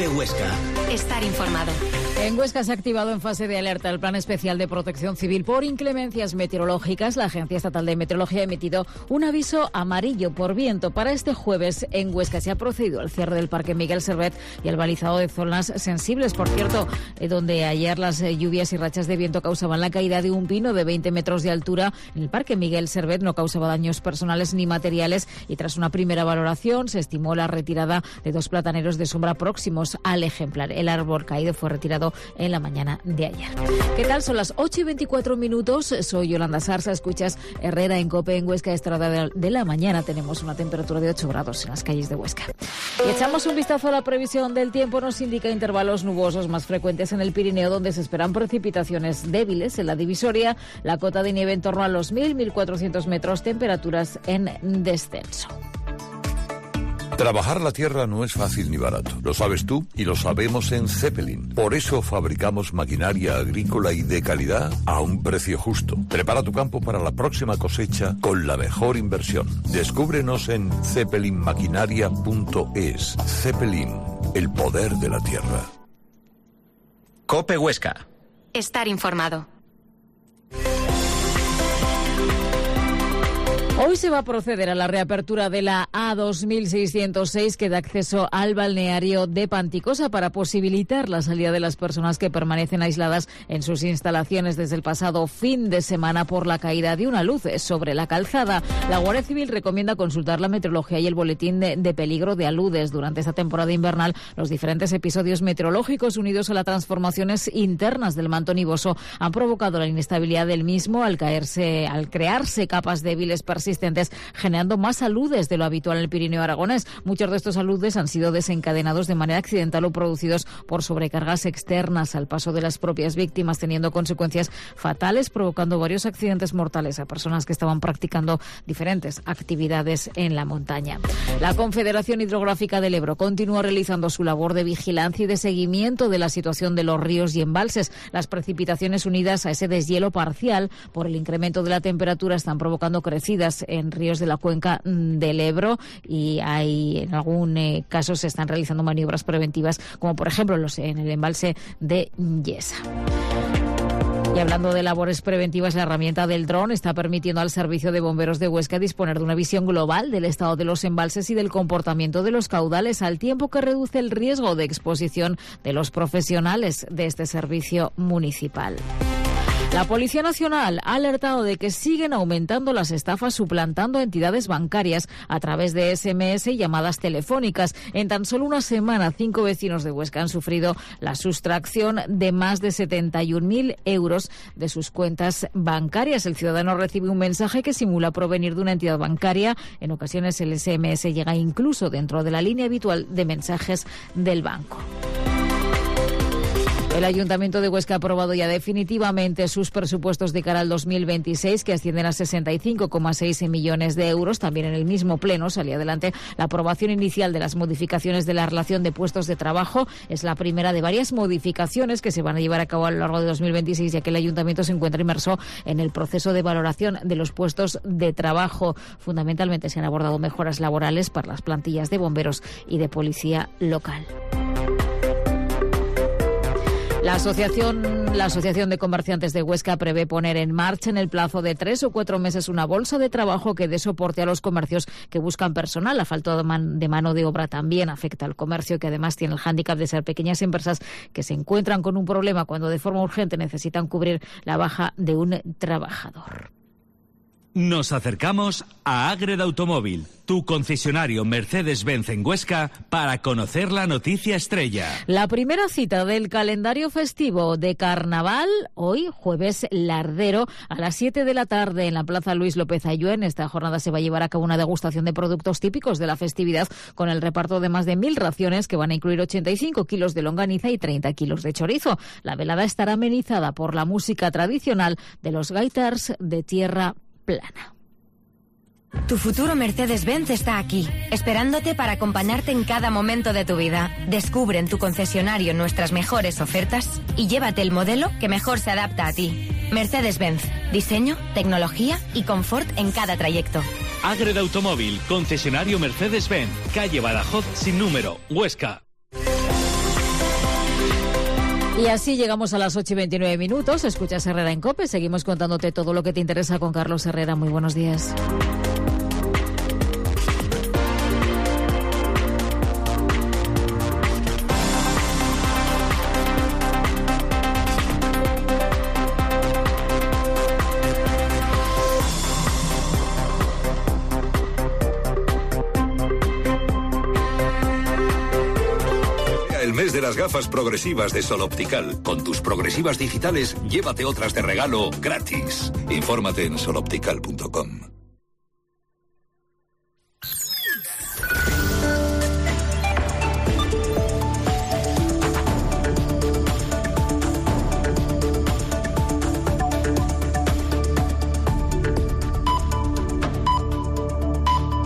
COPE Huesca. Estar informado. En Huesca se ha activado en fase de alerta el Plan Especial de Protección Civil por inclemencias meteorológicas. La Agencia Estatal de Meteorología ha emitido un aviso amarillo por viento. Para este jueves en Huesca se ha procedido al cierre del Parque Miguel Servet y al balizado de zonas sensibles. Por cierto, donde ayer las lluvias y rachas de viento causaban la caída de un pino de 20 metros de altura, en el Parque Miguel Servet no causaba daños personales ni materiales y tras una primera valoración se estimó la retirada de 2 plataneros de sombra próximos al ejemplar. El árbol caído fue retirado en la mañana de ayer. ¿Qué tal? Son las 8:24. Soy Yolanda Sarsa. Escuchas Herrera en COPE en Huesca. A esta hora de la mañana tenemos una temperatura de 8 grados en las calles de Huesca. Y echamos un vistazo a la previsión del tiempo. Nos indica intervalos nubosos más frecuentes en el Pirineo, donde se esperan precipitaciones débiles en la divisoria. La cota de nieve en torno a los 1.400 metros. Temperaturas en descenso. Trabajar la tierra no es fácil ni barato. Lo sabes tú y lo sabemos en Zeppelin. Por eso fabricamos maquinaria agrícola y de calidad a un precio justo. Prepara tu campo para la próxima cosecha con la mejor inversión. Descúbrenos en zeppelinmaquinaria.es. Zeppelin, el poder de la tierra. COPE Huesca. Estar informado. Hoy se va a proceder a la reapertura de la A2606 que da acceso al balneario de Panticosa para posibilitar la salida de las personas que permanecen aisladas en sus instalaciones desde el pasado fin de semana por la caída de una luz sobre la calzada. La Guardia Civil recomienda consultar la meteorología y el boletín de peligro de aludes. Durante esta temporada invernal, los diferentes episodios meteorológicos unidos a las transformaciones internas del manto nuboso han provocado la inestabilidad del mismo al crearse capas débiles persistentes, generando más aludes de lo habitual en el Pirineo aragonés. Muchos de estos aludes han sido desencadenados de manera accidental o producidos por sobrecargas externas al paso de las propias víctimas, teniendo consecuencias fatales, provocando varios accidentes mortales a personas que estaban practicando diferentes actividades en la montaña. La Confederación Hidrográfica del Ebro continúa realizando su labor de vigilancia y de seguimiento de la situación de los ríos y embalses. Las precipitaciones unidas a ese deshielo parcial por el incremento de la temperatura están provocando crecidas en ríos de la cuenca del Ebro y en algún caso se están realizando maniobras preventivas, como por ejemplo en el embalse de Yesa. Y hablando de labores preventivas, la herramienta del dron está permitiendo al Servicio de Bomberos de Huesca disponer de una visión global del estado de los embalses y del comportamiento de los caudales, al tiempo que reduce el riesgo de exposición de los profesionales de este servicio municipal. La Policía Nacional ha alertado de que siguen aumentando las estafas suplantando entidades bancarias a través de SMS y llamadas telefónicas. En tan solo una semana, 5 vecinos de Huesca han sufrido la sustracción de más de 71.000 euros de sus cuentas bancarias. El ciudadano recibe un mensaje que simula provenir de una entidad bancaria. En ocasiones el SMS llega incluso dentro de la línea habitual de mensajes del banco. El Ayuntamiento de Huesca ha aprobado ya definitivamente sus presupuestos de cara al 2026, que ascienden a 65,6 millones de euros. También en el mismo pleno salía adelante la aprobación inicial de las modificaciones de la relación de puestos de trabajo. Es la primera de varias modificaciones que se van a llevar a cabo a lo largo de 2026, ya que el Ayuntamiento se encuentra inmerso en el proceso de valoración de los puestos de trabajo. Fundamentalmente se han abordado mejoras laborales para las plantillas de bomberos y de policía local. La Asociación de Comerciantes de Huesca prevé poner en marcha en el plazo de 3 o 4 meses una bolsa de trabajo que dé soporte a los comercios que buscan personal. La falta de mano de obra también afecta al comercio, que además tiene el hándicap de ser pequeñas empresas que se encuentran con un problema cuando de forma urgente necesitan cubrir la baja de un trabajador. Nos acercamos a Ágreda Automóvil, tu concesionario Mercedes-Benz en Huesca, para conocer la noticia estrella. La primera cita del calendario festivo de Carnaval, hoy, jueves lardero, a las 7 de la tarde en la Plaza Luis López Aylló. En esta jornada se va a llevar a cabo una degustación de productos típicos de la festividad, con el reparto de más de 1.000 raciones que van a incluir 85 kilos de longaniza y 30 kilos de chorizo. La velada estará amenizada por la música tradicional de los gaitars de tierra plana. Tu futuro Mercedes-Benz está aquí, esperándote para acompañarte en cada momento de tu vida. Descubre en tu concesionario nuestras mejores ofertas y llévate el modelo que mejor se adapta a ti. Mercedes-Benz, diseño, tecnología y confort en cada trayecto. Ágreda Automóvil, concesionario Mercedes-Benz, calle Badajoz sin número, Huesca. Y así llegamos a las 8:29. Escuchas Herrera en COPE. Seguimos contándote todo lo que te interesa con Carlos Herrera. Muy buenos días. El mes de las gafas progresivas de Sol Optical. Con tus progresivas digitales, llévate otras de regalo gratis. Infórmate en soloptical.com.